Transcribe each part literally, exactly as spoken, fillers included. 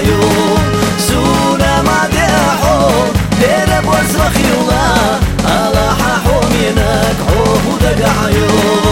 دەگەڕایۆ سوورە مادێحۆ لێرە بۆزرەخی وڵا ئاڵا حاحۆ مێنەک حۆ دەگەڕایۆ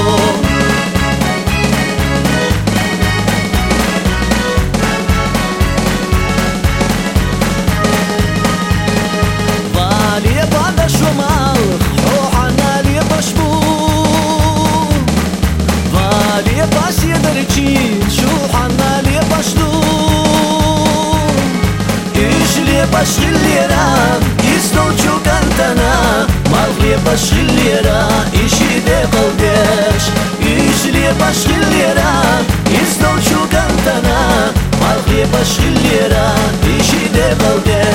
باشی لێرە ئیستۆ چووکەنتەنە ماڵ لێ باشی لێرە ئیشی دێقڵ دێش ئیش لێ باشی لێرە ئیستۆ چووکەنتەنە ماڵ لێ باشی لێرە ئیشی دێقڵ دێش